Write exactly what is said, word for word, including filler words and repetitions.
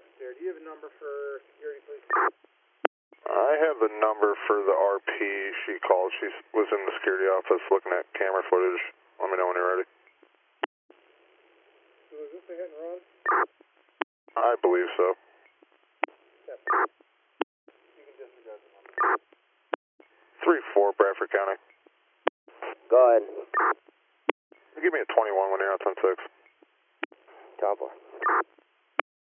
necessary. Do you have a number for security, please? I have the number for the R P she called. She was in the security office looking at camera footage. Let me know when you're ready. So is this a hit and run? I believe so. Yes. You can disregard the number. three four, Bradford County. Go ahead. Give me a twenty-one when you're on ten six. Top one.